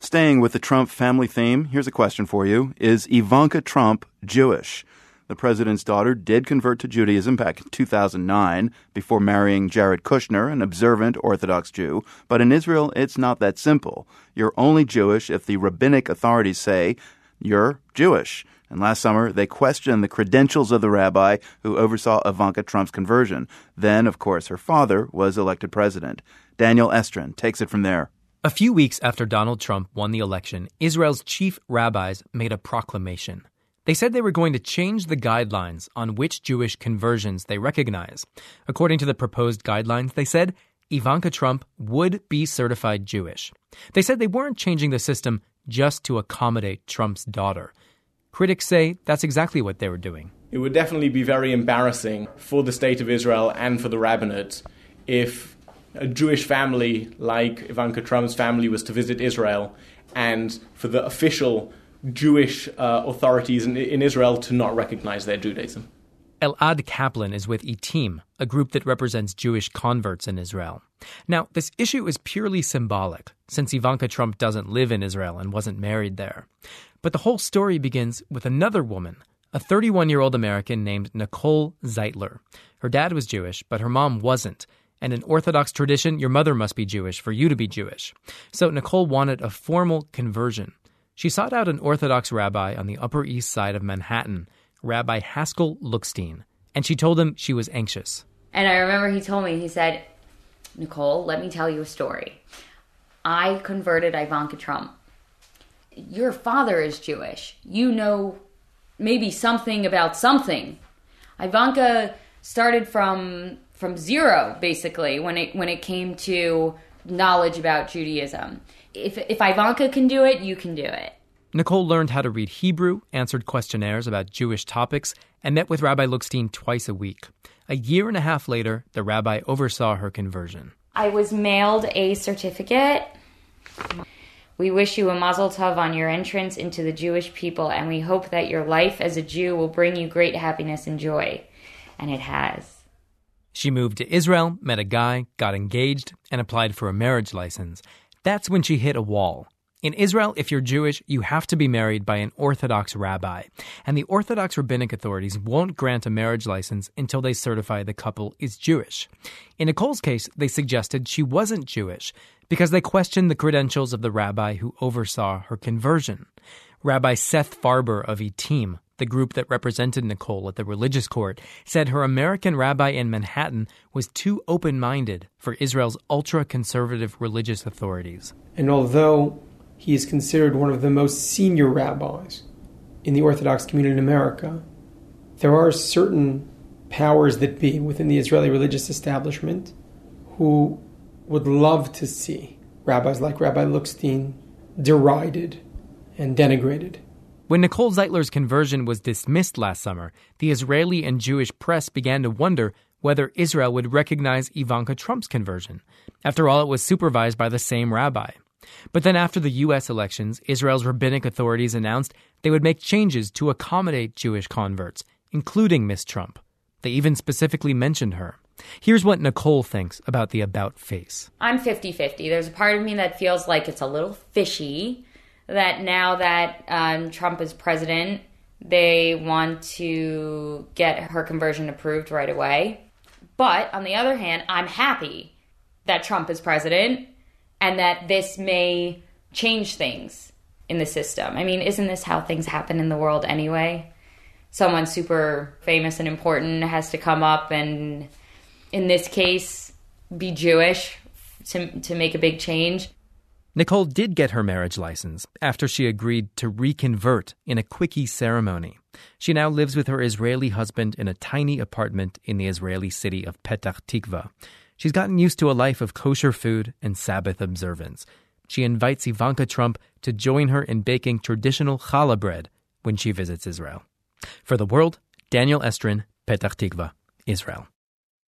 Staying with the Trump family theme, here's a question for you. Is Ivanka Trump Jewish? The president's daughter did convert to Judaism back in 2009 before marrying Jared Kushner, an observant Orthodox Jew. But in Israel, it's not that simple. You're only Jewish if the rabbinic authorities say you're Jewish. And last summer, they questioned the credentials of the rabbi who oversaw Ivanka Trump's conversion. Then, of course, her father was elected president. Daniel Estrin takes it from there. A few weeks after Donald Trump won the election, Israel's chief rabbis made a proclamation. They said they were going to change the guidelines on which Jewish conversions they recognize. According to the proposed guidelines, they said Ivanka Trump would be certified Jewish. They said they weren't changing the system just to accommodate Trump's daughter. Critics say that's exactly what they were doing. It would definitely be very embarrassing for the state of Israel and for the rabbinate if a Jewish family like Ivanka Trump's family was to visit Israel and for the official Jewish authorities in Israel to not recognize their Judaism. Elad Kaplan is with Etim, a group that represents Jewish converts in Israel. Now, this issue is purely symbolic, since Ivanka Trump doesn't live in Israel and wasn't married there. But the whole story begins with another woman, a 31-year-old American named Nicole Zeitler. Her dad was Jewish, but her mom wasn't. And in Orthodox tradition, your mother must be Jewish for you to be Jewish. So Nicole wanted a formal conversion. She sought out an Orthodox rabbi on the Upper East Side of Manhattan, Rabbi Haskell Lookstein, and she told him she was anxious. And I remember he told me, he said, Nicole, let me tell you a story. I converted Ivanka Trump. Your father is Jewish. You know maybe something about something. Ivanka started from zero, basically, when it came to knowledge about Judaism. If Ivanka can do it, you can do it. Nicole learned how to read Hebrew, answered questionnaires about Jewish topics, and met with Rabbi Lookstein twice a week. A year and a half later, the rabbi oversaw her conversion. I was mailed a certificate. We wish you a mazel tov on your entrance into the Jewish people, and we hope that your life as a Jew will bring you great happiness and joy. And it has. She moved to Israel, met a guy, got engaged, and applied for a marriage license. That's when she hit a wall. In Israel, if you're Jewish, you have to be married by an Orthodox rabbi. And the Orthodox rabbinic authorities won't grant a marriage license until they certify the couple is Jewish. In Nicole's case, they suggested she wasn't Jewish because they questioned the credentials of the rabbi who oversaw her conversion. Rabbi Seth Farber of Etim, the group that represented Nicole at the religious court, said her American rabbi in Manhattan was too open-minded for Israel's ultra-conservative religious authorities. And although he is considered one of the most senior rabbis in the Orthodox community in America, there are certain powers that be within the Israeli religious establishment who would love to see rabbis like Rabbi Lookstein derided and denigrated. When Nicole Zeitler's conversion was dismissed last summer, the Israeli and Jewish press began to wonder whether Israel would recognize Ivanka Trump's conversion. After all, it was supervised by the same rabbi. But then after the U.S. elections, Israel's rabbinic authorities announced they would make changes to accommodate Jewish converts, including Miss Trump. They even specifically mentioned her. Here's what Nicole thinks about the about face. I'm 50-50. There's a part of me that feels like it's a little fishy that now that Trump is president, they want to get her conversion approved right away. But on the other hand, I'm happy that Trump is president and that this may change things in the system. I mean, isn't this how things happen in the world anyway? Someone super famous and important has to come up and, in this case, be Jewish to make a big change. Nicole did get her marriage license after she agreed to reconvert in a quickie ceremony. She now lives with her Israeli husband in a tiny apartment in the Israeli city of Petach Tikva. She's gotten used to a life of kosher food and Sabbath observance. She invites Ivanka Trump to join her in baking traditional challah bread when she visits Israel. For The World, Daniel Estrin, Petach Tikva, Israel.